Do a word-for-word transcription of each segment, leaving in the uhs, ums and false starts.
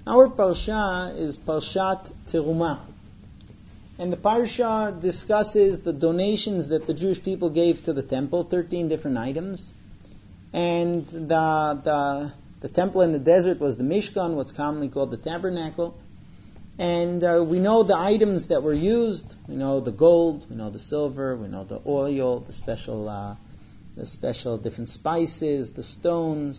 Our parsha is Parshat Terumah. And the parsha discusses the donations that the Jewish people gave to the temple, thirteen different items. And the, the, the temple in the desert was the Mishkan, what's commonly called the tabernacle. And uh, we know the items that were used. We know the gold, we know the silver, we know the oil, the special, uh, the special different spices, the stones.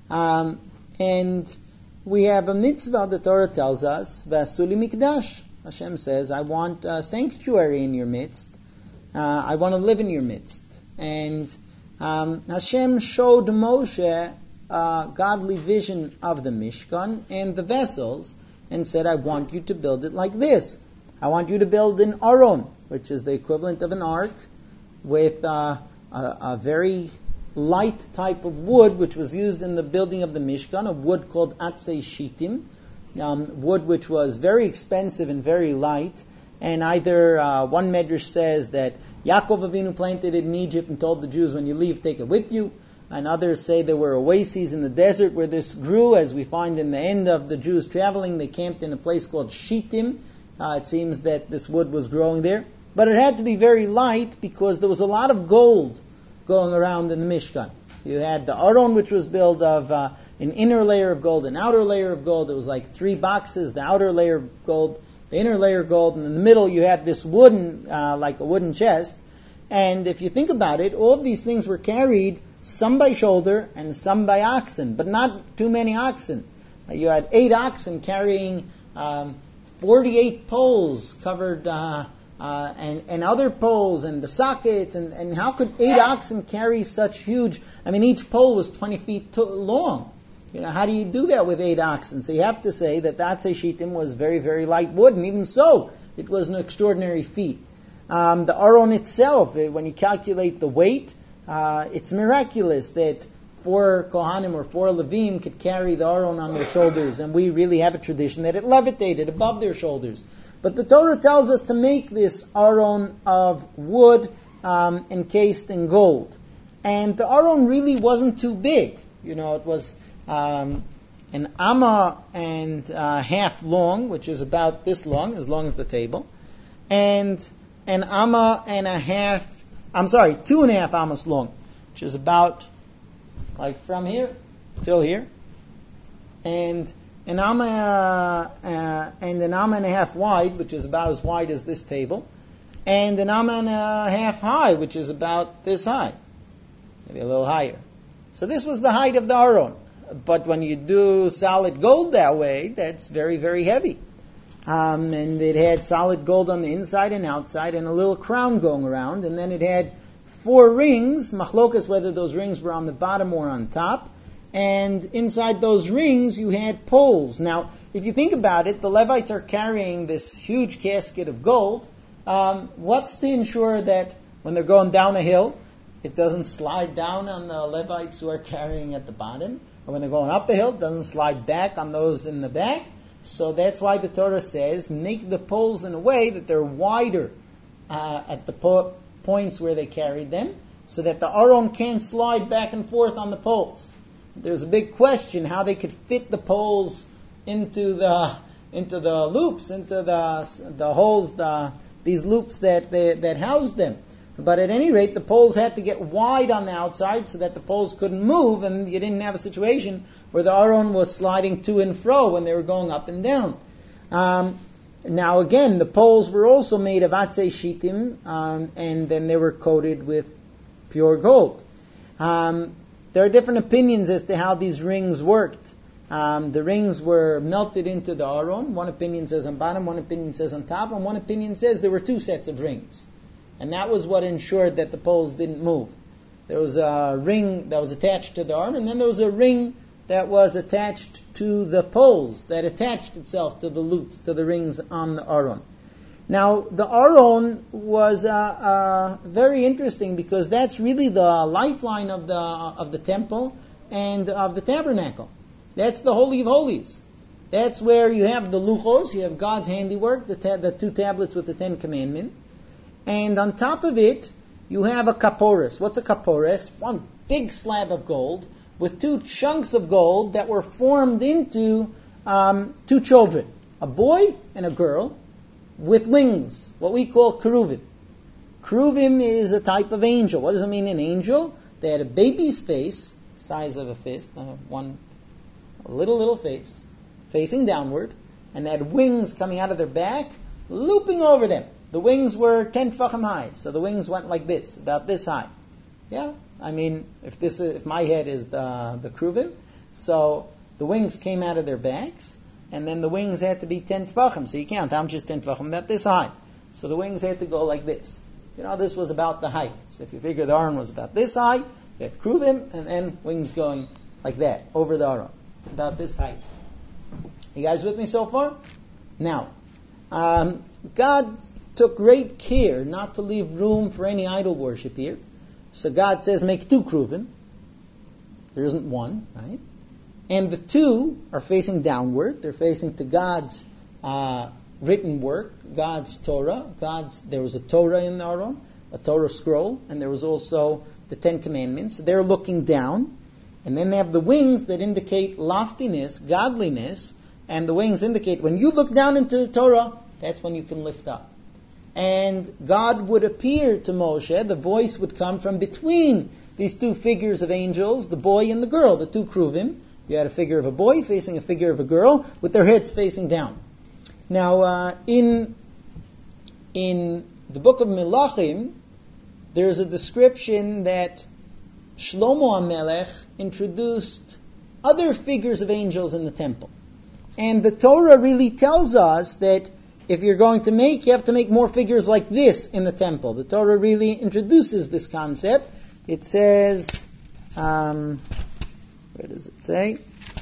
Um, and we have a mitzvah, the Torah tells us, V'asuli mikdash. Hashem says, I want a sanctuary in your midst. Uh, I want to live in your midst. And um, Hashem showed Moshe a godly vision of the Mishkan and the vessels and said, I want you to build it like this. I want you to build an aron, which is the equivalent of an ark, with uh, a, a very light type of wood, which was used in the building of the Mishkan, a wood called atzei shitim, um, wood which was very expensive and very light. And either uh, one medrash says that Yaakov Avinu planted it in Egypt and told the Jews, when you leave, take it with you. And others say there were oases in the desert where this grew, as we find in the end of the Jews traveling. They camped in a place called Shittim. Uh, it seems that this wood was growing there. But it had to be very light because there was a lot of gold going around in the Mishkan. You had the Aron, which was built of uh, an inner layer of gold, an outer layer of gold. It was like three boxes, the outer layer of gold, the inner layer of gold, and in the middle you had this wooden, uh, like a wooden chest. And if you think about it, all of these things were carried some by shoulder and some by oxen, but not too many oxen. Uh, you had eight oxen carrying um, forty-eight poles covered, uh, uh, and, and other poles and the sockets, and, and how could eight oxen carry such huge, I mean each pole was twenty feet to- long. You know, how do you do that with eight oxen? So you have to say that the atzei shitim was very, very light wood, and even so, it was an extraordinary feat. Um, the aron itself, when you calculate the weight, uh, it's miraculous that four Kohanim or four Levim could carry the aron on their shoulders, and we really have a tradition that it levitated above their shoulders. But the Torah tells us to make this aron of wood um, encased in gold. And the aron really wasn't too big. You know, it was um, an amma and a half long, which is about this long, as long as the table, and an amma and a half, I'm sorry, two and a half ammas long, which is about like from here till here, and an amma uh, uh, and an amma and a half wide, which is about as wide as this table, and an amma and a half high, which is about this high, maybe a little higher. So this was the height of the aron. But when you do solid gold that way, that's very, very heavy. Um, and it had solid gold on the inside and outside, and a little crown going around, and then it had four rings, machlokas, whether those rings were on the bottom or on top, and inside those rings you had poles. Now, if you think about it, the Levites are carrying this huge casket of gold. Um, what's to ensure that when they're going down a hill, it doesn't slide down on the Levites who are carrying at the bottom? Or when they're going up a hill, it doesn't slide back on those in the back? So that's why the Torah says, make the poles in a way that they're wider uh, at the po- points where they carried them, so that the aron can't slide back and forth on the poles. There's a big question how they could fit the poles into the into the loops, into the the holes, the these loops that they, that housed them. But at any rate, the poles had to get wide on the outside so that the poles couldn't move, and you didn't have a situation where the aron was sliding to and fro when they were going up and down. Um, now again, the poles were also made of atzei shitim, um, and then they were coated with pure gold. Um, there are different opinions as to how these rings worked. Um, the rings were melted into the aron. One opinion says on bottom, one opinion says on top, and one opinion says there were two sets of rings. And that was what ensured that the poles didn't move. There was a ring that was attached to the aron, and then there was a ring that was attached to the poles, that attached itself to the loops, to the rings on the aron. Now, the aron was uh, uh, very interesting because that's really the lifeline of the of the temple and of the tabernacle. That's the Holy of Holies. That's where you have the luchos, you have God's handiwork, the, ta- the two tablets with the Ten Commandments. And on top of it, you have a kaporis. What's a kaporis? One big slab of gold with two chunks of gold that were formed into um, two children, a boy and a girl, with wings, what we call keruvim. Keruvim is a type of angel. What does it mean, an angel? They had a baby's face, size of a fist, uh, one a little, little face, facing downward, and they had wings coming out of their back, looping over them. The wings were ten tefachim high, so the wings went like this, about this high. Yeah, I mean, if this is, if my head is the the keruvim, so the wings came out of their backs, and then the wings had to be ten tefachim. So you count how much is ten tefachim? About this high. So the wings had to go like this. You know, this was about the height. So if you figure the aron was about this high, you had keruvim, and then wings going like that over the aron, about this height. You guys with me so far? Now, um, God took great care not to leave room for any idol worship here. So God says, make two keruvim. There isn't one, right? And the two are facing downward. They're facing to God's uh, written work, God's Torah. God's there was a Torah in the Aron, a Torah scroll, and there was also the Ten Commandments. They're looking down, and then they have the wings that indicate loftiness, godliness, and the wings indicate when you look down into the Torah, that's when you can lift up. And God would appear to Moshe, the voice would come from between these two figures of angels, the boy and the girl, the two keruvim. You had a figure of a boy facing a figure of a girl with their heads facing down. Now, uh, in in the book of Melachim, there's a description that Shlomo HaMelech introduced other figures of angels in the temple. And the Torah really tells us that if you're going to make, you have to make more figures like this in the temple. The Torah really introduces this concept. It says, um, where does it say?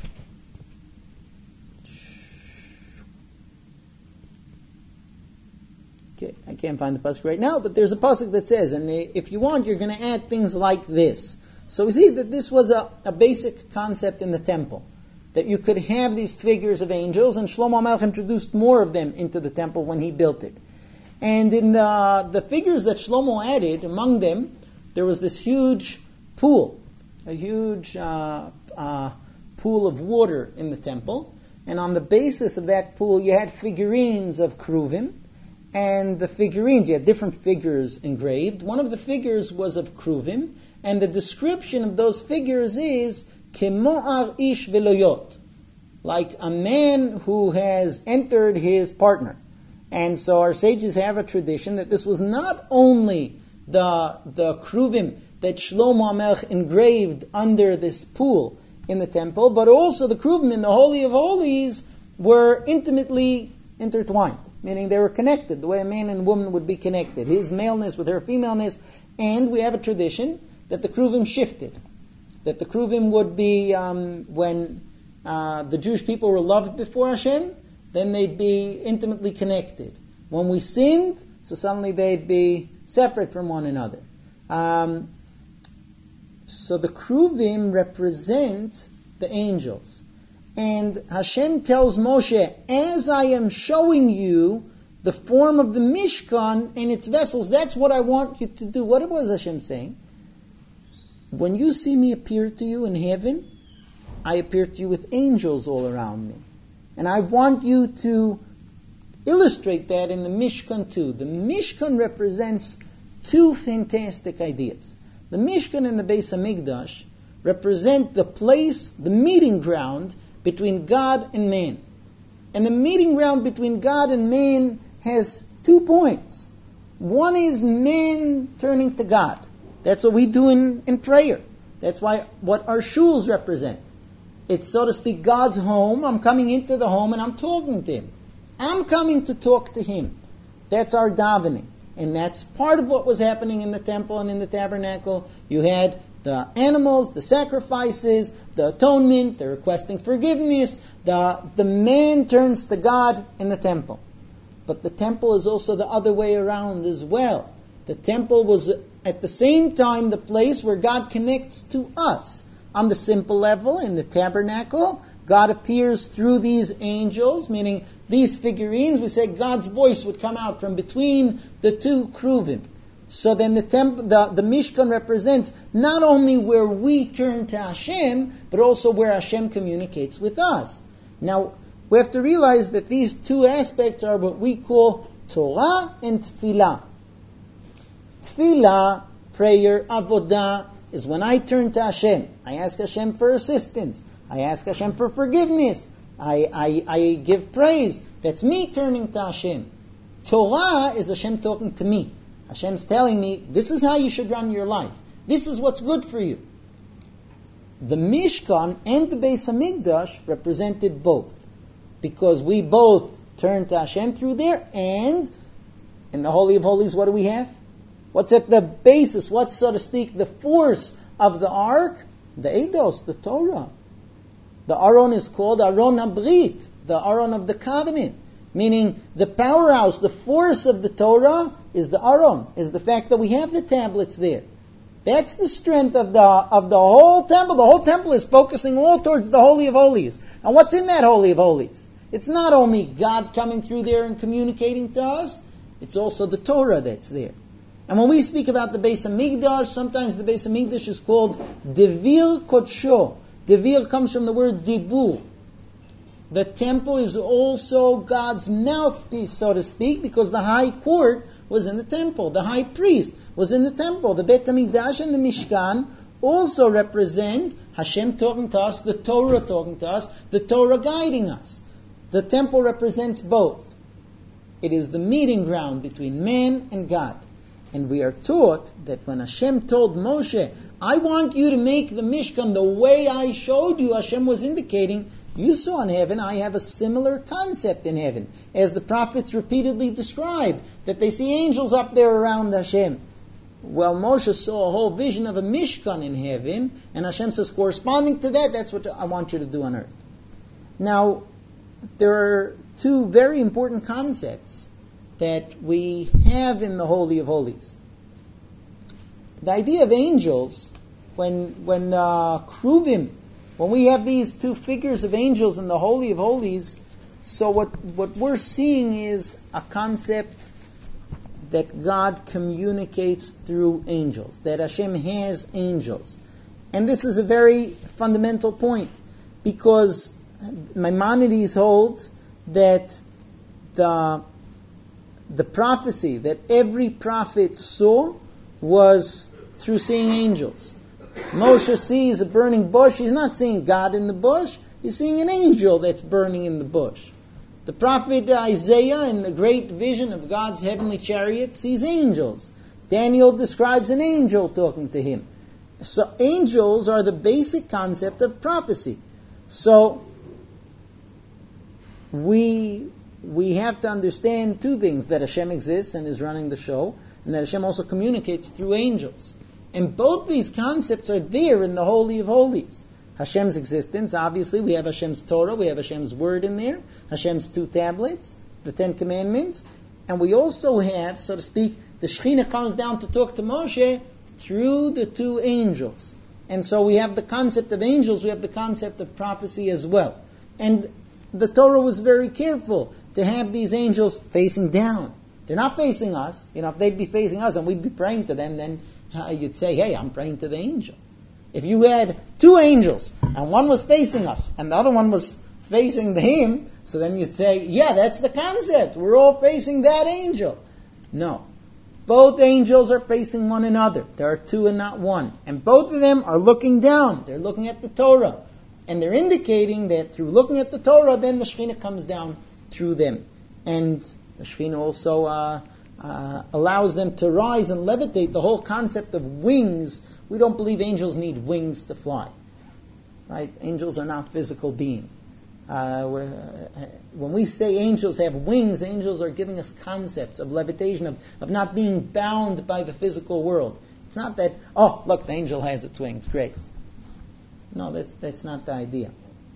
Okay, I can't find the pasuk right now, but there's a pasuk that says, and if you want, you're going to add things like this. So we see that this was a, a basic concept in the temple, that you could have these figures of angels, and Shlomo HaMelech introduced more of them into the temple when he built it. And in the, the figures that Shlomo added, among them, there was this huge pool, a huge uh, uh, pool of water in the temple, and on the basis of that pool, you had figurines of keruvim, and the figurines, you had different figures engraved. One of the figures was of keruvim, and the description of those figures is Kemo'ar ish veloyot, like a man who has entered his partner. And so our sages have a tradition that this was not only the the keruvim that Shlomo HaMelech engraved under this pool in the temple, but also the keruvim in the Holy of Holies were intimately intertwined, meaning they were connected, the way a man and woman would be connected, his maleness with her femaleness. And we have a tradition that the keruvim shifted. That the keruvim would be, um, when uh, the Jewish people were loved before Hashem, then they'd be intimately connected. When we sinned, so suddenly they'd be separate from one another. Um, so the keruvim represent the angels. And Hashem tells Moshe, as I am showing you the form of the Mishkan and its vessels, that's what I want you to do. What was Hashem saying? When you see me appear to you in heaven, I appear to you with angels all around me. And I want you to illustrate that in the Mishkan too. The Mishkan represents two fantastic ideas. The Mishkan and the Beis HaMikdash represent the place, the meeting ground between God and man. And the meeting ground between God and man has two points. One is man turning to God. That's what we do in, in prayer. That's why what our shuls represent. It's, so to speak, God's home. I'm coming into the home and I'm talking to Him. I'm coming to talk to Him. That's our davening. And that's part of what was happening in the temple and in the tabernacle. You had the animals, the sacrifices, the atonement, the requesting forgiveness. The, the man turns to God in the temple. But the temple is also the other way around as well. The temple was at the same time the place where God connects to us. On the simple level, in the tabernacle, God appears through these angels, meaning these figurines. We say God's voice would come out from between the two keruvim. So then the, temple, the, the Mishkan represents not only where we turn to Hashem, but also where Hashem communicates with us. Now, we have to realize that these two aspects are what we call Torah and Tefillah. Tefillah, prayer, avodah, is when I turn to Hashem. I ask Hashem for assistance. I ask Hashem for forgiveness. I, I, I give praise. That's me turning to Hashem. Torah is Hashem talking to me. Hashem's telling me, this is how you should run your life. This is what's good for you. The Mishkan and the Beis Hamikdash represented both. Because we both turn to Hashem through there, and in the Holy of Holies, what do we have? What's at the basis? What's, so to speak, the force of the Ark? The Eidos, the Torah. The Aron is called Aron HaBrit, the Aron of the Covenant. Meaning, the powerhouse, the force of the Torah is the Aron, is the fact that we have the tablets there. That's the strength of the of the whole temple. The whole temple is focusing all towards the Holy of Holies. And what's in that Holy of Holies? It's not only God coming through there and communicating to us, it's also the Torah that's there. And when we speak about the Beis Hamikdash, sometimes the Beis Hamikdash is called Devir Kodsho. Devir comes from the word Dibur. The temple is also God's mouthpiece, so to speak, because the high court was in the temple. The high priest was in the temple. The Beit HaMikdash and the Mishkan also represent Hashem talking to us, the Torah talking to us, the Torah guiding us. The temple represents both. It is the meeting ground between man and God. And we are taught that when Hashem told Moshe, I want you to make the Mishkan the way I showed you, Hashem was indicating, you saw in heaven, I have a similar concept in heaven. As the prophets repeatedly describe, that they see angels up there around Hashem. Well, Moshe saw a whole vision of a Mishkan in heaven, and Hashem says, corresponding to that, that's what I want you to do on earth. Now, there are two very important concepts that we have in the Holy of Holies. The idea of angels, when when uh, Kruvim, when we have these two figures of angels in the Holy of Holies, so what, what we're seeing is a concept that God communicates through angels, that Hashem has angels. And this is a very fundamental point, because Maimonides holds that the the prophecy that every prophet saw was through seeing angels. Moshe sees a burning bush. He's not seeing God in the bush. He's seeing an angel that's burning in the bush. The prophet Isaiah, in the great vision of God's heavenly chariot, sees angels. Daniel describes an angel talking to him. So angels are the basic concept of prophecy. So we we have to understand two things: that Hashem exists and is running the show, and that Hashem also communicates through angels. And both these concepts are there in the Holy of Holies. Hashem's existence, obviously, we have Hashem's Torah, we have Hashem's Word in there, Hashem's two tablets, the Ten Commandments, and we also have, so to speak, the Shekhinah comes down to talk to Moshe through the two angels. And so we have the concept of angels, we have the concept of prophecy as well. And the Torah was very careful to have these angels facing down. They're not facing us. You know, if they'd be facing us and we'd be praying to them, then uh, you'd say, hey, I'm praying to the angel. If you had two angels, and one was facing us, and the other one was facing him, so then you'd say, yeah, that's the concept. We're all facing that angel. No. Both angels are facing one another. There are two and not one. And both of them are looking down. They're looking at the Torah. And they're indicating that through looking at the Torah, then the Shekhinah comes down through them. And the Shekhinah also uh, uh, allows them to rise and levitate. The whole concept of wings, we don't believe angels need wings to fly. Right? Angels are not physical beings. Uh, when we say angels have wings, angels are giving us concepts of levitation, of, of not being bound by the physical world. It's not that, oh, look, the angel has its wings, great. No, that's that's not the idea.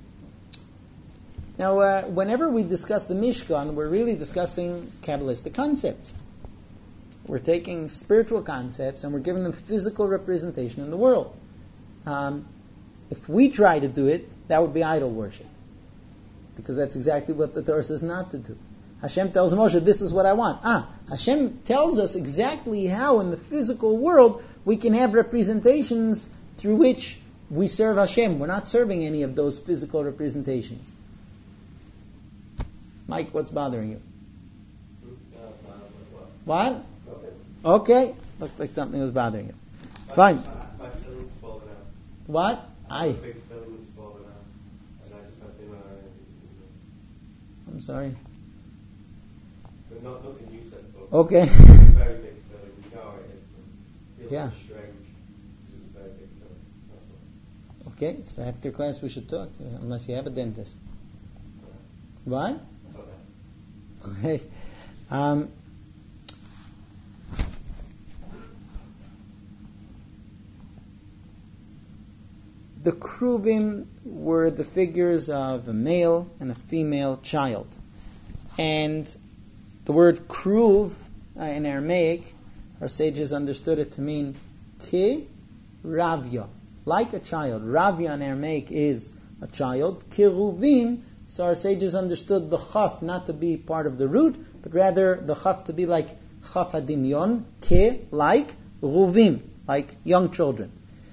Now, uh, whenever we discuss the Mishkan, we're really discussing Kabbalistic concepts. We're taking spiritual concepts and we're giving them physical representation in the world. Um, if we try to do it, that would be idol worship. Because that's exactly what the Torah says not to do. Hashem tells Moshe, this is what I want. Ah, Hashem tells us exactly how in the physical world we can have representations through which we serve Hashem. We're not serving any of those physical representations. Mike, what's bothering you? Hmm? Uh, uh, What? Okay. Okay. Looked like something was bothering you. Fine. My, my filling's falling out. What? My I. big filling's falling out. And I just have to, uh, I'm sorry. but not, nothing you said, but Okay. it's a very big filling. You know how it is. It feels Yeah. strange. It's a very big filling. That's all. Okay, so after class we should talk, uh, unless you have a dentist. What? Okay. Okay. Um, the Kruvim were the figures of a male and a female child. And the word Kruv uh, in Aramaic, our sages understood it to mean ki ravya, like a child. Ravya in Aramaic is a child. Kiruvim, so our sages understood the chaf not to be part of the root, but rather the chaf to be like chaf hadimyon, ki, like ruvim, like young children.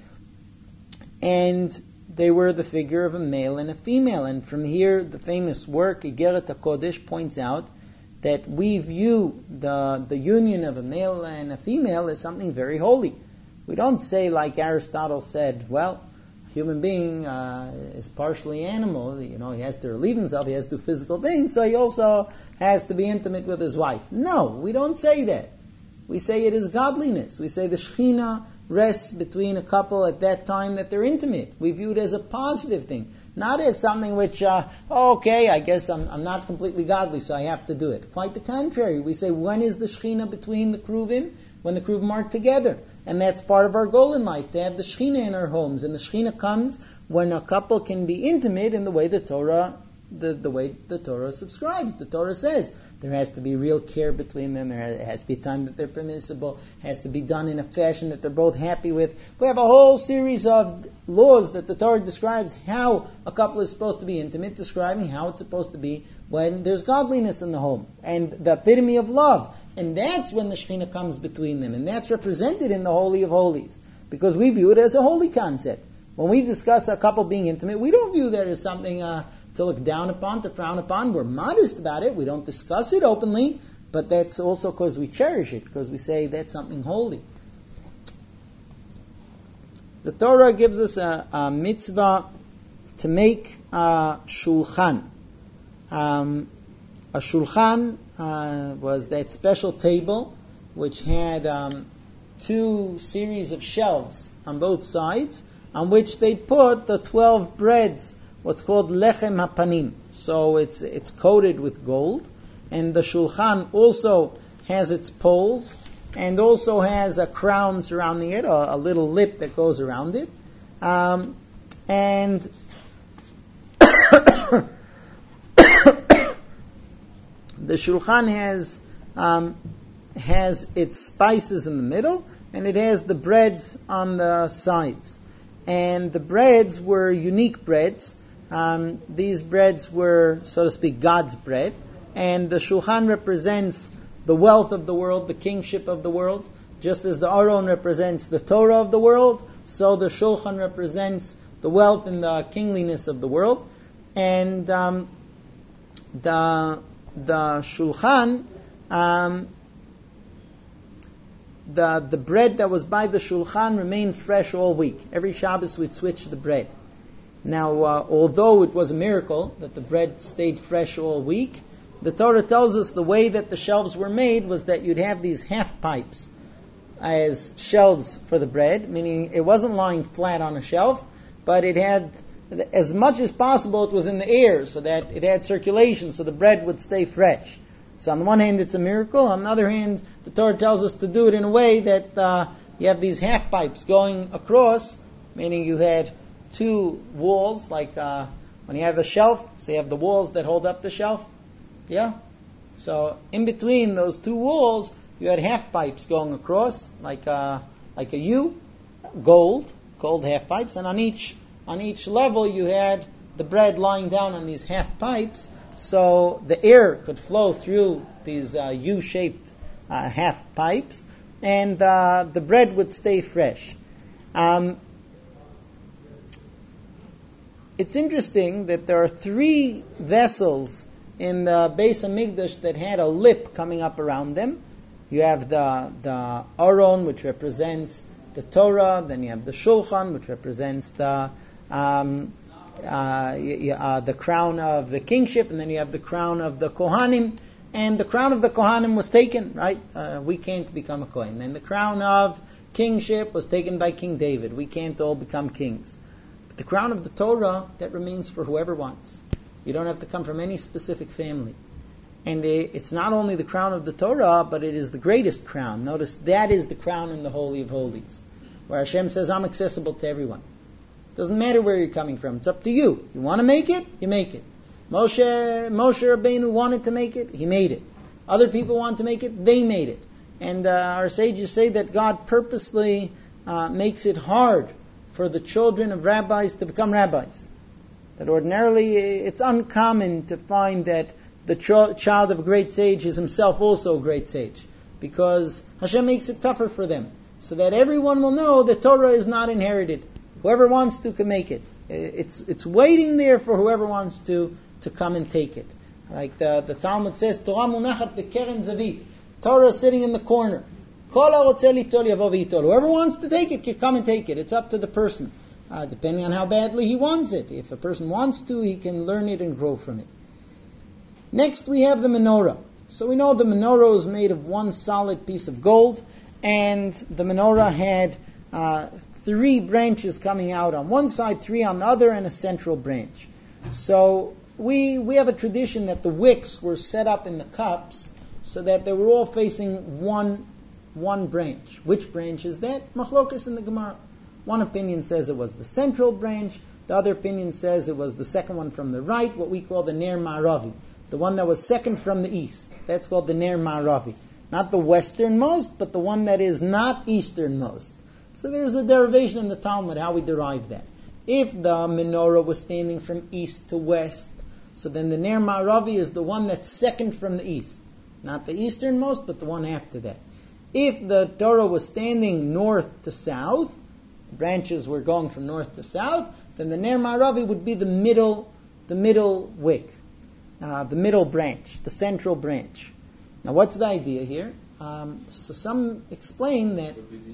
And they were the figure of a male and a female. And from here, the famous work, Igeret HaKodesh, points out that we view the, the union of a male and a female as something very holy. We don't say, like Aristotle said, well, a human being uh, is partially animal, you know, he has to relieve himself, he has to do physical things, so he also has to be intimate with his wife. No, we don't say that. We say it is godliness. We say the Shekhinah rests between a couple at that time that they're intimate. We view it as a positive thing, not as something which, uh, oh, okay, I guess I'm, I'm not completely godly, so I have to do it. Quite the contrary. We say, when is the Shekhinah between the Kruvim? When the Kruvim are together. And that's part of our goal in life, to have the Shekhinah in our homes. And the Shekhinah comes when a couple can be intimate in the way the Torah, the, the way the Torah subscribes. The Torah says there has to be real care between them. There has to be time that they're permissible. It has to be done in a fashion that they're both happy with. We have a whole series of laws that the Torah describes how a couple is supposed to be intimate, describing how it's supposed to be when there's godliness in the home and the epitome of love. And that's when the Shekhinah comes between them. And that's represented in the Holy of Holies. Because we view it as a holy concept. When we discuss a couple being intimate, we don't view that as something uh, to look down upon, to frown upon. We're modest about it. We don't discuss it openly. But that's also because we cherish it. Because we say that's something holy. The Torah gives us a, a mitzvah to make a shulchan. Um, a shulchan uh, was that special table which had um, two series of shelves on both sides on which they put the twelve breads, what's called lechem hapanim. So it's it's coated with gold, and the shulchan also has its poles and also has a crown surrounding it, a, a little lip that goes around it, um, and the shulchan has um, has its spices in the middle, and it has the breads on the sides. And the breads were unique breads. Um, these breads were, so to speak, God's bread. And the shulchan represents the wealth of the world, the kingship of the world. Just as the Aron represents the Torah of the world, so the shulchan represents the wealth and the kingliness of the world. And um, the the shulchan, um, the the bread that was by the shulchan remained fresh all week. Every Shabbos we'd switch the bread. Now, uh, although it was a miracle that the bread stayed fresh all week, the Torah tells us the way that the shelves were made was that you'd have these half pipes as shelves for the bread, meaning it wasn't lying flat on a shelf, but it had, as much as possible, it was in the air so that it had circulation so the bread would stay fresh. So on the one hand, it's a miracle. On the other hand, the Torah tells us to do it in a way that uh, you have these half pipes going across, meaning you had two walls, like uh, when you have a shelf, so you have the walls that hold up the shelf. Yeah? So in between those two walls, you had half pipes going across, like a, like a U, gold, gold half pipes, and on each on each level you had the bread lying down on these half pipes, so the air could flow through these uh, U-shaped uh, half pipes, and uh, the bread would stay fresh. Um, it's interesting that there are three vessels in the Beis Hamikdash that had a lip coming up around them. You have the the Aron, which represents the Torah. Then you have the Shulchan, which represents the um, uh, uh, the crown of the kingship, and then you have the crown of the Kohanim. And the crown of the Kohanim was taken, right? Uh, we can't become a Kohen. And the crown of kingship was taken by King David. We can't all become kings. But the crown of the Torah, that remains for whoever wants. You don't have to come from any specific family. And it's not only the crown of the Torah, but it is the greatest crown. Notice that is the crown in the Holy of Holies, where Hashem says, I'm accessible to everyone. It doesn't matter where you're coming from. It's up to you. You want to make it? You make it. Moshe, Moshe Rabbeinu wanted to make it, he made it. Other people want to make it, they made it. And uh, our sages say that God purposely uh, makes it hard for the children of rabbis to become rabbis. That ordinarily it's uncommon to find that the ch- child of a great sage is himself also a great sage. Because Hashem makes it tougher for them. So that everyone will know that Torah is not inherited. Whoever wants to can make it. It's, it's waiting there for whoever wants to to come and take it. Like the, the Talmud says, Torah munachat bekeren zavit. Torah is sitting in the corner. Kol harotzeh litol yavo v'yitol. Whoever wants to take it can come and take it. It's up to the person, uh, depending on how badly he wants it. If a person wants to, he can learn it and grow from it. Next, we have the menorah. So we know the menorah is made of one solid piece of gold, and the menorah had uh, three branches coming out on one side, three on the other, and a central branch. So We we have a tradition that the wicks were set up in the cups so that they were all facing one one branch. Which branch is that? Machlokas in the Gemara. One opinion says it was the central branch. The other opinion says it was the second one from the right, what we call the Ner Ma'aravi. The one that was second from the east. That's called the Ner Ma'aravi. Not the westernmost, but the one that is not easternmost. So there's a derivation in the Talmud how we derive that. If the menorah was standing from east to west, so then the Ner Ma'aravi is the one that's second from the east. Not the easternmost, but the one after that. If the Torah was standing north to south, branches were going from north to south, then the Ner Ma'aravi would be the middle, the middle wick, uh, the middle branch, the central branch. Now what's the idea here? Um, so some explain that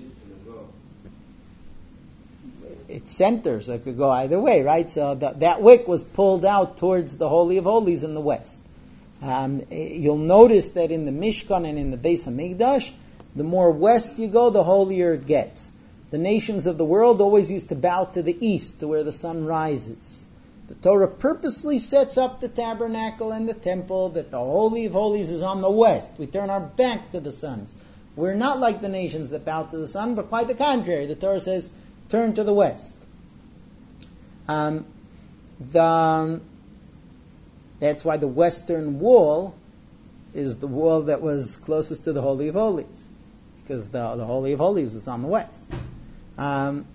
it centers. It could go either way, right? So the, that wick was pulled out towards the Holy of Holies in the west. Um, you'll notice that in the Mishkan and in the Beis Hamikdash, the more west you go, the holier it gets. The nations of the world always used to bow to the east, to where the sun rises. The Torah purposely sets up the tabernacle and the temple that the Holy of Holies is on the west. We turn our back to the sun. We're not like the nations that bow to the sun, but quite the contrary. The Torah says, turn to the west. Um, the, that's why the western wall is the wall that was closest to the Holy of Holies, because the, the Holy of Holies was on the west. Um,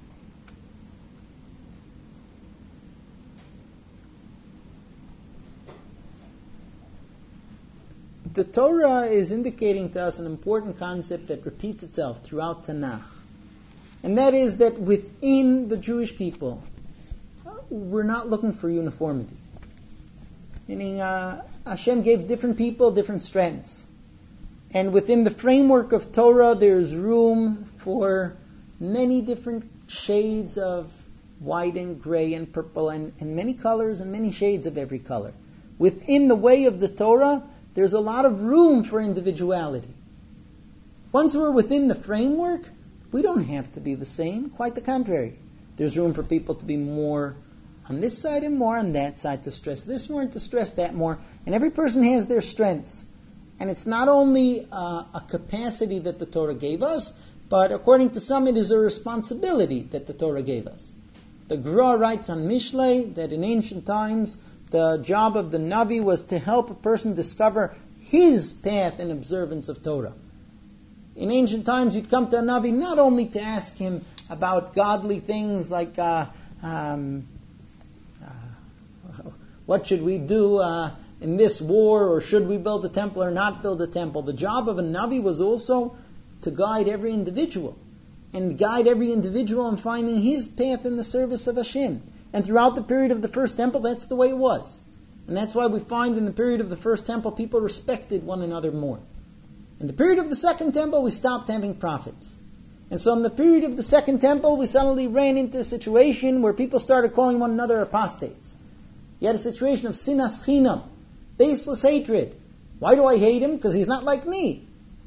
the Torah is indicating to us an important concept that repeats itself throughout Tanakh. And that is that within the Jewish people, we're not looking for uniformity. Meaning, uh, Hashem gave different people different strengths. And within the framework of Torah, there's room for many different shades of white and gray and purple and, and many colors and many shades of every color. Within the way of the Torah, there's a lot of room for individuality. Once we're within the framework, we don't have to be the same. Quite the contrary. There's room for people to be more on this side and more on that side, to stress this more and to stress that more. And every person has their strengths. And it's not only uh, a capacity that the Torah gave us, but according to some, it is a responsibility that the Torah gave us. The Gra writes on Mishlei that in ancient times, the job of the Navi was to help a person discover his path in observance of Torah. In ancient times, you'd come to a Navi not only to ask him about godly things like uh, um, uh, what should we do uh, in this war, or should we build a temple or not build a temple. The job of a Navi was also to guide every individual, and guide every individual in finding his path in the service of Hashem. And throughout the period of the first temple, that's the way it was. And that's why we find in the period of the first temple, people respected one another more. In the period of the second temple, we stopped having prophets. And so in the period of the second temple, we suddenly ran into a situation where people started calling one another apostates. You had a situation of sinas chinam, baseless hatred. Why do I hate him? Because he's not like me.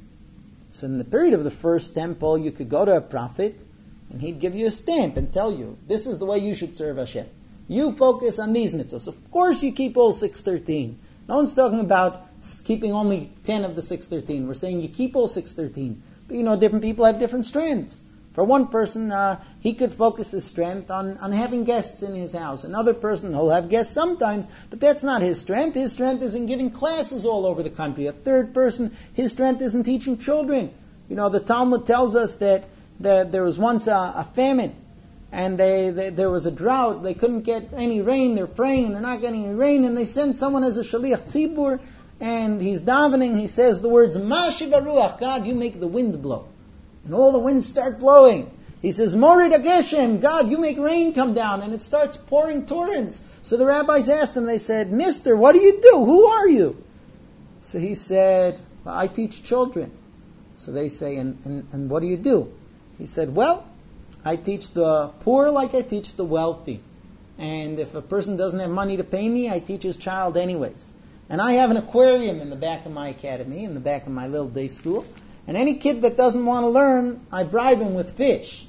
So in the period of the first temple, you could go to a prophet, and he'd give you a stamp and tell you, this is the way you should serve Hashem. You focus on these mitzvahs. Of course you keep all six thirteen. No one's talking about keeping only ten of the six thirteen. We're saying you keep all six thirteen. But you know, different people have different strengths. For one person, uh, he could focus his strength on, on having guests in his house. Another person, he'll have guests sometimes, but that's not his strength. His strength is in giving classes all over the country. A third person, his strength is in teaching children. You know, the Talmud tells us that, that there was once a, a famine, and they, they, there was a drought. They couldn't get any rain. They're praying, and they're not getting any rain, and they send someone as a shaliach tzibur, and he's davening. He says the words, Ma shiva ruach, God, you make the wind blow. And all the winds start blowing. He says, Morid Ageshem, God, you make rain come down, and it starts pouring torrents. So the rabbis asked him, they said, Mister, what do you do? Who are you? So he said, well, I teach children. So they say, and, and, and what do you do? He said, well, I teach the poor like I teach the wealthy. And if a person doesn't have money to pay me, I teach his child anyways. And I have an aquarium in the back of my academy, in the back of my little day school. And any kid that doesn't want to learn, I bribe him with fish.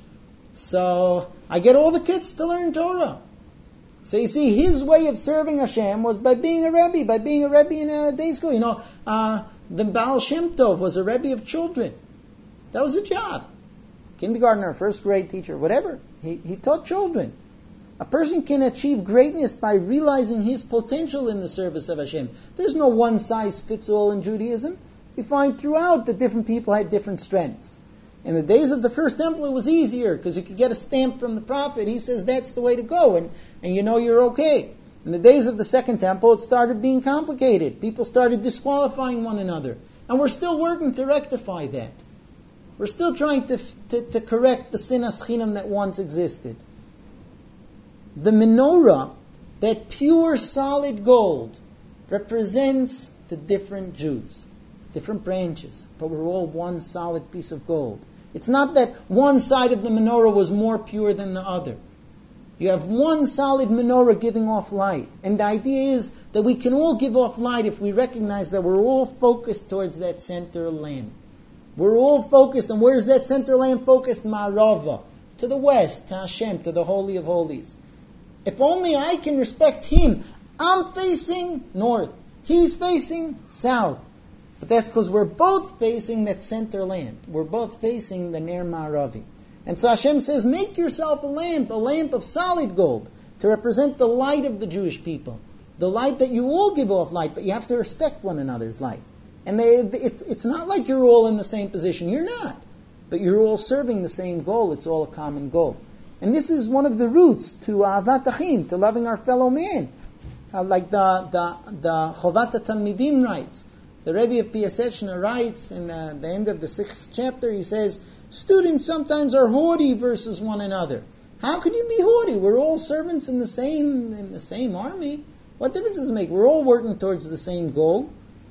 So I get all the kids to learn Torah. So you see, his way of serving Hashem was by being a Rebbe, by being a Rebbe in a day school. You know, uh, the Baal Shem Tov was a Rebbe of children. That was a job. Kindergartner, first grade teacher, whatever. He, he taught children. A person can achieve greatness by realizing his potential in the service of Hashem. There's no one size fits all in Judaism. You find throughout that different people had different strengths. In the days of the first temple, it was easier because you could get a stamp from the prophet. He says that's the way to go, and, and you know you're okay. In the days of the second temple, it started being complicated. People started disqualifying one another. And we're still working to rectify that. We're still trying to, to, to correct the sinas chinam that once existed. The menorah, that pure solid gold, represents the different Jews. Different branches, but we're all one solid piece of gold. It's not that one side of the menorah was more pure than the other. You have one solid menorah giving off light. And the idea is that we can all give off light if we recognize that we're all focused towards that center lamp. We're all focused, and where's that center lamp focused? Ma'arava, to the west, to Hashem, to the Holy of Holies. If only I can respect Him. I'm facing north. He's facing south. But that's because we're both facing that center lamp. We're both facing the Ner Ma'aravi. And so Hashem says, make yourself a lamp, a lamp of solid gold, to represent the light of the Jewish people. The light that you all give off light, but you have to respect one another's light. And they, it, it's not like you're all in the same position. You're not. But you're all serving the same goal. It's all a common goal. And this is one of the roots to Ahavat Achim, to loving our fellow man. Uh, like the, the, the Chovat HaTalmidim writes. The Rebbe of Piaseczna writes in the, the end of the sixth chapter, he says, students sometimes are haughty versus one another. How can you be haughty? We're all servants in the same in the same army. What difference does it make? We're all working towards the same goal.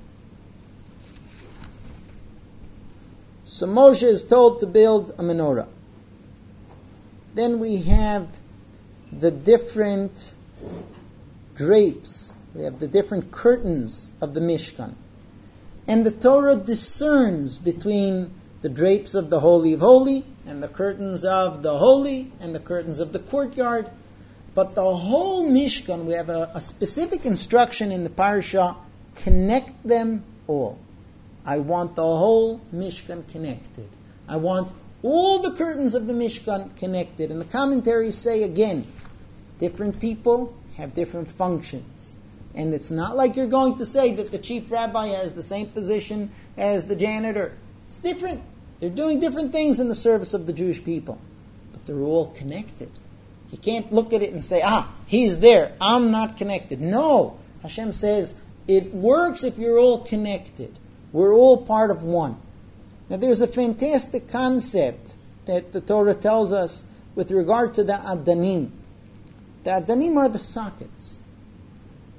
So Moshe is told to build a menorah. Then we have the different drapes. We have the different curtains of the Mishkan. And the Torah discerns between the drapes of the Holy of Holy and the curtains of the Holy and the curtains of the courtyard. But the whole Mishkan, we have a, a specific instruction in the parasha, connect them all. I want the whole Mishkan connected. I want all the curtains of the Mishkan connected. And the commentaries say again, different people have different functions. And it's not like you're going to say that the chief rabbi has the same position as the janitor. It's different. They're doing different things in the service of the Jewish people. But they're all connected. You can't look at it and say, ah, he's there, I'm not connected. No. Hashem says, it works if you're all connected. We're all part of one. Now there's a fantastic concept that the Torah tells us with regard to the Adanim. The Adanim are the sockets.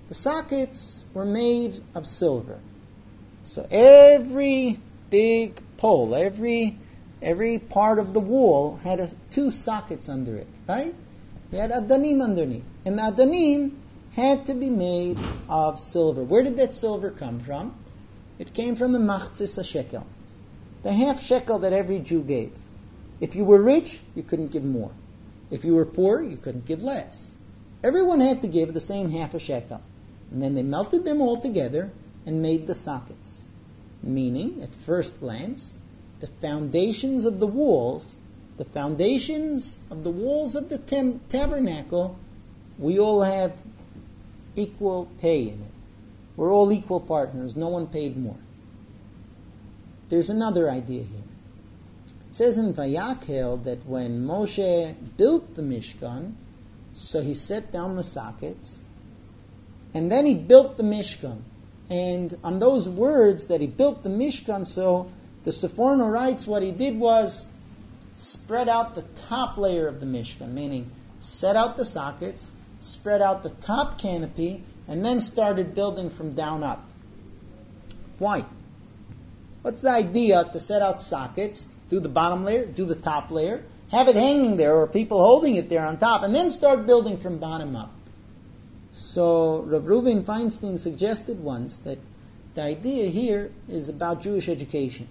The sockets were made of silver. So every big pole, every every part of the wall had a, two sockets under it, right? They had adanim underneath. And the adanim had to be made of silver. Where did that silver come from? It came from the machzis shekel, the half shekel that every Jew gave. If you were rich, you couldn't give more. If you were poor, you couldn't give less. Everyone had to give the same half a shekel. And then they melted them all together and made the sockets. Meaning, at first glance, the foundations of the walls, the foundations of the walls of the tem- tabernacle, we all have equal pay in it. We're all equal partners. No one paid more. There's another idea here. It says in Vayakhel that when Moshe built the Mishkan, so he set down the sockets, and then he built the Mishkan. And on those words that he built the Mishkan, so the Seforno writes what he did was spread out the top layer of the Mishkan, meaning set out the sockets, spread out the top canopy, and then started building from down up. Why? What's the idea to set out sockets, do the bottom layer, do the top layer, have it hanging there or people holding it there on top, and then start building from bottom up? So Rav Reuven Feinstein suggested once that the idea here is about Jewish education.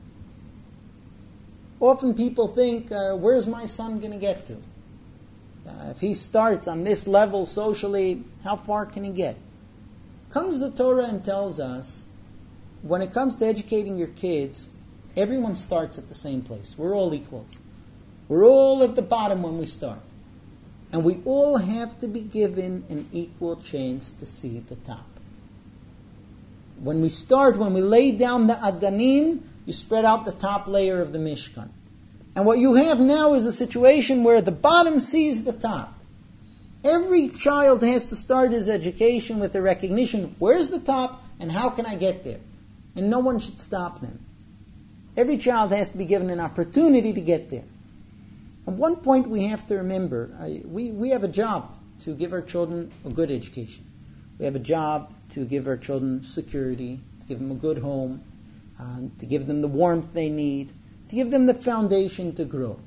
Often people think, uh, where's my son going to get to? Uh, if he starts on this level socially, how far can he get? Comes the Torah and tells us, when it comes to educating your kids, everyone starts at the same place. We're all equals. We're all at the bottom when we start. And we all have to be given an equal chance to see the top. When we start, when we lay down the adanim, you spread out the top layer of the Mishkan. And what you have now is a situation where the bottom sees the top. Every child has to start his education with the recognition, where's the top and how can I get there? And no one should stop them. Every child has to be given an opportunity to get there. At one point we have to remember, uh, we, we have a job to give our children a good education. We have a job to give our children security, to give them a good home, uh, to give them the warmth they need, to give them the foundation to grow.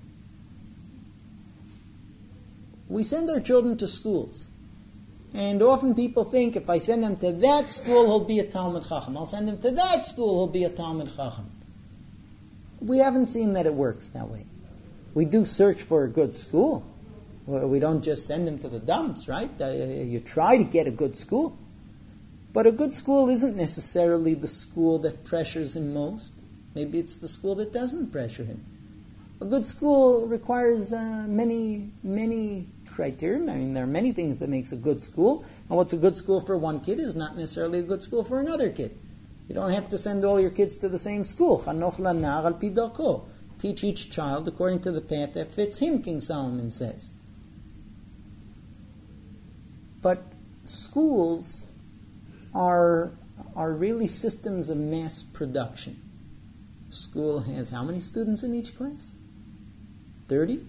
We send our children to schools. And often people think, if I send them to that school, he'll be a Talmid Chacham. I'll send him to that school, he'll be a Talmid Chacham. We haven't seen that it works that way. We do search for a good school. We don't just send them to the dumps, right? Uh, you try to get a good school. But a good school isn't necessarily the school that pressures him most. Maybe it's the school that doesn't pressure him. A good school requires uh, many, many criteria. I mean, there are many things that makes a good school. And what's a good school for one kid is not necessarily a good school for another kid. You don't have to send all your kids to the same school. Chanoch lanar al pi darko. Teach each child according to the path that fits him, King Solomon says. But schools are are really systems of mass production. School has how many students in each class? Thirty?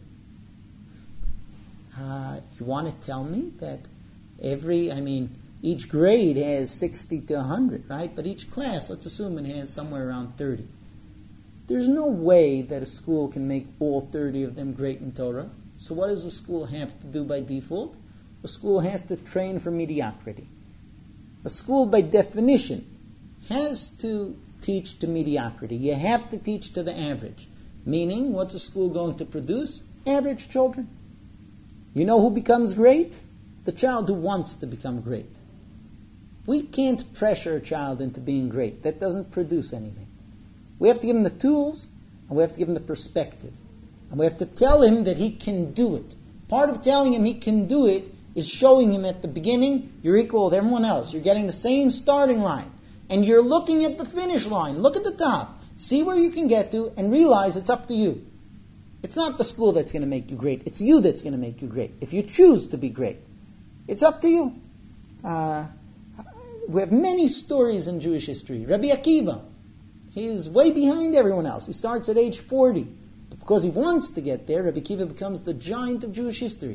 Uh, you want to tell me that every, I mean, each grade has sixty to one hundred, right? But each class, let's assume it has somewhere around thirty. There's no way that a school can make all thirty of them great in Torah. So what does a school have to do by default? A school has to train for mediocrity. A school, by definition, has to teach to mediocrity. You have to teach to the average. Meaning, what's a school going to produce? Average children. You know who becomes great? The child who wants to become great. We can't pressure a child into being great. That doesn't produce anything. We have to give him the tools, and we have to give him the perspective. And we have to tell him that he can do it. Part of telling him he can do it is showing him at the beginning, you're equal with everyone else. You're getting the same starting line. And you're looking at the finish line. Look at the top. See where you can get to, and realize it's up to you. It's not the school that's going to make you great. It's you that's going to make you great. If you choose to be great, it's up to you. Uh, we have many stories in Jewish history. Rabbi Akiva, he's way behind everyone else. He starts at age forty. But because he wants to get there, Rabbi Akiva becomes the giant of Jewish history.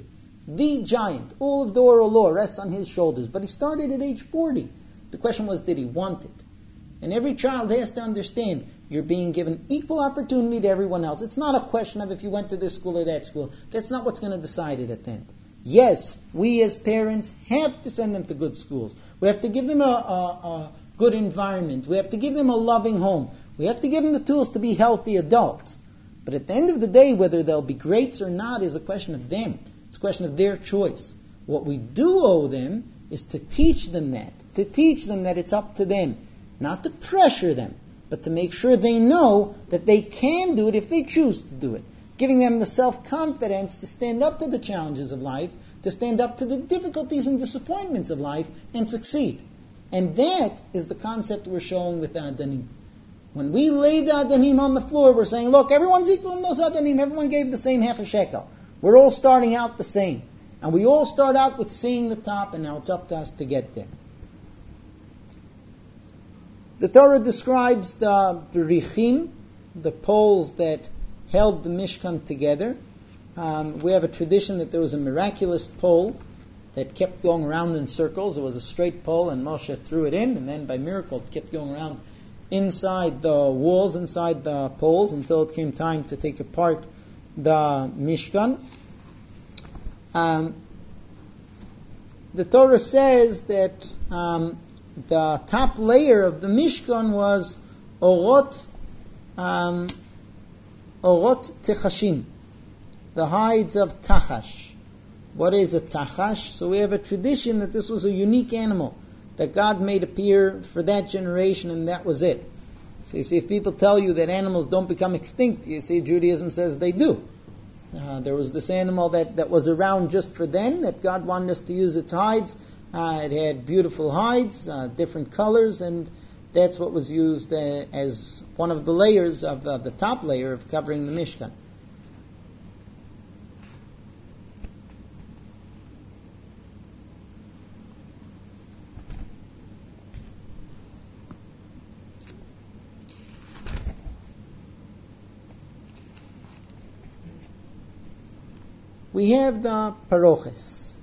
the giant. All of the oral law rests on his shoulders. But he started at age forty. The question was, did he want it? And every child has to understand, you're being given equal opportunity to everyone else. It's not a question of if you went to this school or that school. That's not what's going to decide it at the end. Yes, we as parents have to send them to good schools. We have to give them a, a, a good environment. We have to give them a loving home. We have to give them the tools to be healthy adults. But at the end of the day, whether they'll be greats or not is a question of them. It's a question of their choice. What we do owe them is to teach them that. To teach them that it's up to them. Not to pressure them, but to make sure they know that they can do it if they choose to do it. Giving them the self-confidence to stand up to the challenges of life, to stand up to the difficulties and disappointments of life, and succeed. And that is the concept we're showing with the Adanim. When we lay the Adanim on the floor, we're saying, look, everyone's equal in those Adanim. Everyone gave the same half a shekel. We're all starting out the same. And we all start out with seeing the top, and now it's up to us to get there. The Torah describes the berichim, the poles that held the Mishkan together. Um, we have a tradition that there was a miraculous pole that kept going around in circles. It was a straight pole, and Moshe threw it in, and then by miracle it kept going around inside the walls, inside the poles, until it came time to take apart the Mishkan. Um, the Torah says that um, the top layer of the Mishkan was orot, um, orot techashim, the hides of tachash. What is a tachash? So we have a tradition that this was a unique animal that God made appear for that generation, and that was it. So you see, if people tell you that animals don't become extinct, you see, Judaism says they do. Uh, there was this animal that, that was around just for then, that God wanted us to use its hides. Uh, it had beautiful hides, uh, different colors, and that's what was used uh, as one of the layers of uh, the top layer of covering the Mishkan. We have the paroches.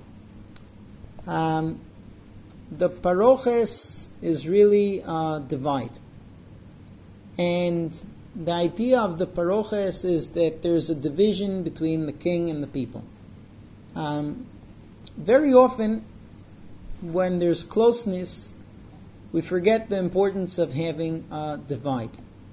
Um, the paroches is really a divide. And the idea of the paroches is that there's a division between the king and the people. Um, very often, when there's closeness, we forget the importance of having a divide.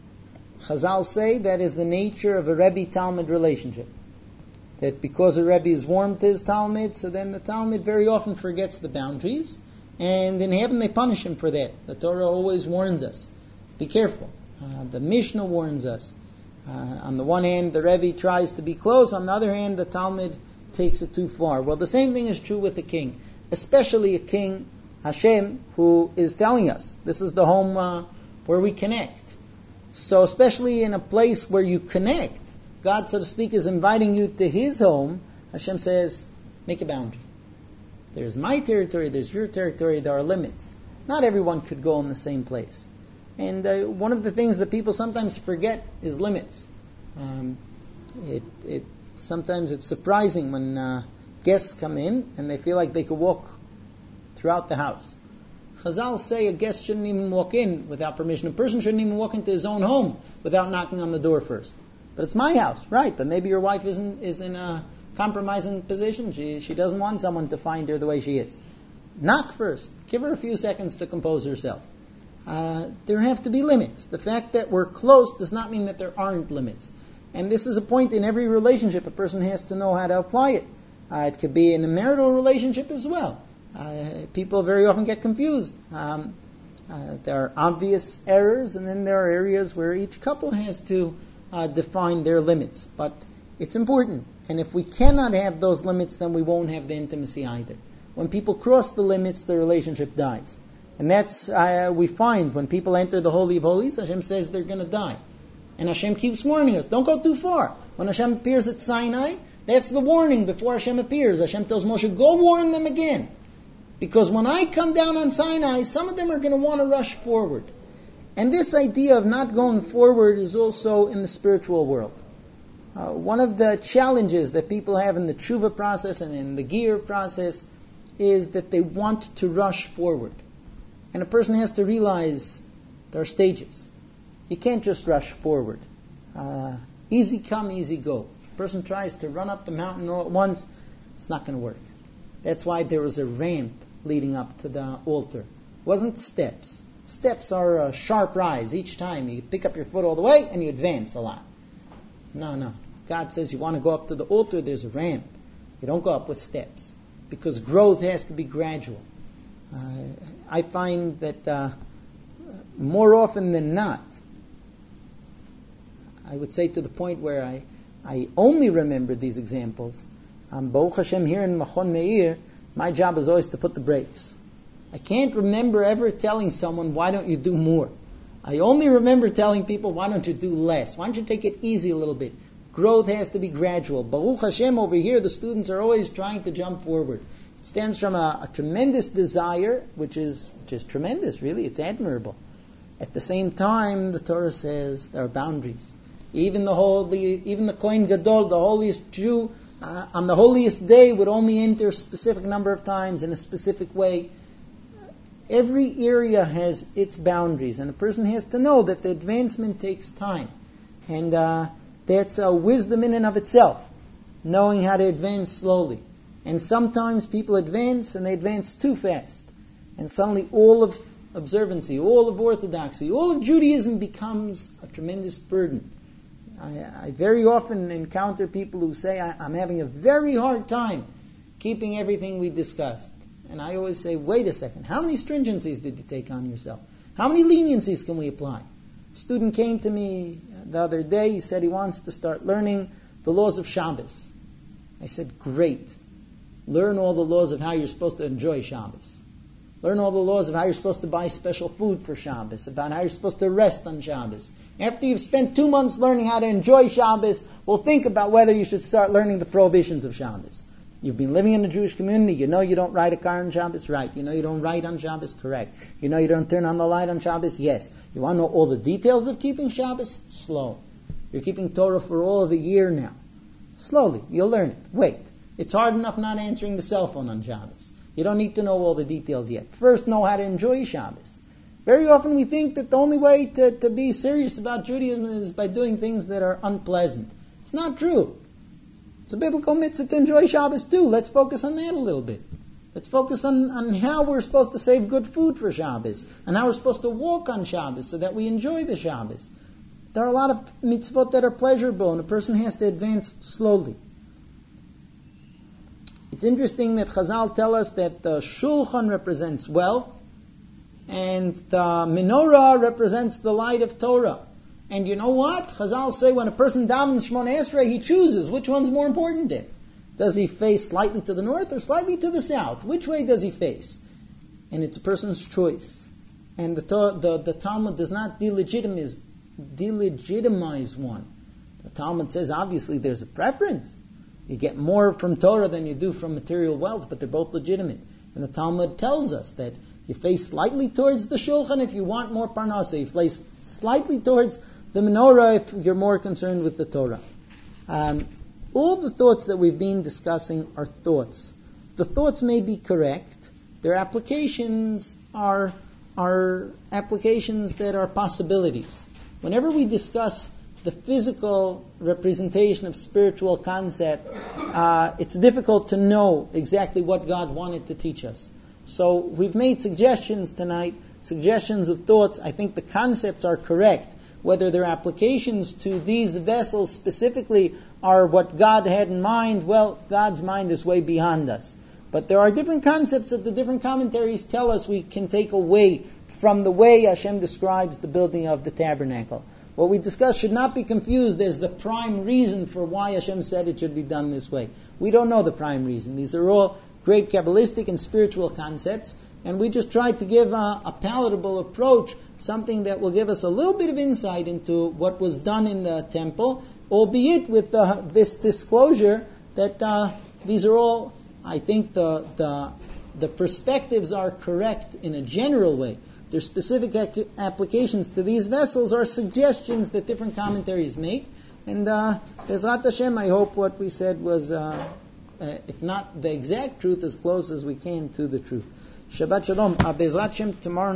Chazal say that is the nature of a Rebbe-Talmud relationship. That because a Rebbe is warm to his Talmud, so then the Talmud very often forgets the boundaries, and in heaven they punish him for that. The Torah always warns us. Be careful. Uh, the Mishnah warns us. Uh, on the one hand, the Rebbe tries to be close. On the other hand, the Talmud takes it too far. Well, the same thing is true with the king. Especially a king, Hashem, who is telling us, this is the home uh, where we connect. So especially in a place where you connect, God, so to speak, is inviting you to His home. Hashem says, make a boundary. There's my territory, there's your territory, there are limits. Not everyone could go in the same place. And uh, one of the things that people sometimes forget is limits. Um, it, it sometimes it's surprising when uh, guests come in and they feel like they could walk throughout the house. Chazal say a guest shouldn't even walk in without permission. A person shouldn't even walk into his own home without knocking on the door first. But it's my house, right? But maybe your wife isn't is in a compromising position. She she doesn't want someone to find her the way she is. Knock first. Give her a few seconds to compose herself. Uh, there have to be limits. The fact that we're close does not mean that there aren't limits. And this is a point in every relationship. A person has to know how to apply it. Uh, it could be in a marital relationship as well. Uh, people very often get confused. Um, uh, there are obvious errors, and then there are areas where each couple has to Uh, define their limits. But it's important. And if we cannot have those limits, then we won't have the intimacy either. When people cross the limits, the relationship dies. And that's, uh, we find, when people enter the Holy of Holies, Hashem says they're going to die. And Hashem keeps warning us, don't go too far. When Hashem appears at Sinai, that's the warning before Hashem appears. Hashem tells Moshe, go warn them again. Because when I come down on Sinai, some of them are going to want to rush forward. And this idea of not going forward is also in the spiritual world. Uh, one of the challenges that people have in the tshuva process and in the gear process is that they want to rush forward. And a person has to realize there are stages. You can't just rush forward. Uh, easy come, easy go. If a person tries to run up the mountain all at once, it's not going to work. That's why there was a ramp leading up to the altar. It wasn't steps. Steps are a sharp rise. Each time you pick up your foot all the way and you advance a lot. No, no. God says you want to go up to the altar, there's a ramp. You don't go up with steps. Because growth has to be gradual. Uh, I find that uh, more often than not, I would say to the point where I, I only remember these examples. Um, Baruch Hashem, here in Machon Meir, my job is always to put the brakes. I can't remember ever telling someone, why don't you do more? I only remember telling people, why don't you do less? Why don't you take it easy a little bit? Growth has to be gradual. Baruch Hashem, over here, the students are always trying to jump forward. It stems from a, a tremendous desire, which is which is tremendous, really. It's admirable. At the same time, the Torah says there are boundaries. Even the holy, even the Kohen Gadol, the holiest Jew, uh, on the holiest day would only enter a specific number of times in a specific way. Every area has its boundaries, and a person has to know that the advancement takes time. And uh, that's a wisdom in and of itself, knowing how to advance slowly. And sometimes people advance, and they advance too fast. And suddenly all of observancy, all of orthodoxy, all of Judaism becomes a tremendous burden. I, I very often encounter people who say, I, I'm having a very hard time keeping everything we discussed. And I always say, wait a second, how many stringencies did you take on yourself? How many leniencies can we apply? A student came to me the other day, he said he wants to start learning the laws of Shabbos. I said, great. Learn all the laws of how you're supposed to enjoy Shabbos. Learn all the laws of how you're supposed to buy special food for Shabbos, about how you're supposed to rest on Shabbos. After you've spent two months learning how to enjoy Shabbos, we'll think about whether you should start learning the prohibitions of Shabbos. You've been living in a Jewish community. You know you don't ride a car on Shabbos? Right. You know you don't write on Shabbos? Correct. You know you don't turn on the light on Shabbos? Yes. You want to know all the details of keeping Shabbos? Slow. You're keeping Torah for all of a year now. Slowly. You'll learn it. Wait. It's hard enough not answering the cell phone on Shabbos. You don't need to know all the details yet. First, know how to enjoy Shabbos. Very often we think that the only way to, to be serious about Judaism is by doing things that are unpleasant. It's not true. It's a biblical mitzvah to enjoy Shabbos too. Let's focus on that a little bit. Let's focus on, on how we're supposed to save good food for Shabbos, and how we're supposed to walk on Shabbos so that we enjoy the Shabbos. There are a lot of mitzvot that are pleasurable, and a person has to advance slowly. It's interesting that Chazal tell us that the Shulchan represents wealth, and the menorah represents the light of Torah. And you know what? Chazal say when a person davens Shemona Esrei, he chooses which one's more important to him. Does he face slightly to the north or slightly to the south? Which way does he face? And it's a person's choice. And the the, the Talmud does not delegitimize, delegitimize one. The Talmud says obviously there's a preference. You get more from Torah than you do from material wealth, but they're both legitimate. And the Talmud tells us that you face slightly towards the Shulchan if you want more parnasa. You face slightly towards the menorah if you're more concerned with the Torah. Um, all the thoughts that we've been discussing are thoughts. The thoughts may be correct. Their applications are, are applications that are possibilities. Whenever we discuss the physical representation of spiritual concept, uh, it's difficult to know exactly what God wanted to teach us. So we've made suggestions tonight, suggestions of thoughts. I think the concepts are correct. Whether their applications to these vessels specifically are what God had in mind, well, God's mind is way beyond us. But there are different concepts that the different commentaries tell us we can take away from the way Hashem describes the building of the tabernacle. What we discuss should not be confused as the prime reason for why Hashem said it should be done this way. We don't know the prime reason. These are all great Kabbalistic and spiritual concepts, and we just tried to give a, a palatable approach, something that will give us a little bit of insight into what was done in the temple, albeit with uh, this disclosure that uh, these are all, I think the, the the perspectives are correct in a general way. Their specific ac- applications to these vessels are suggestions that different commentaries make, And uh, Bezrat Hashem, I hope what we said was, uh, uh, if not the exact truth, as close as we can to the truth. Shabbat Shalom. Uh, Bezrat Hashem, tomorrow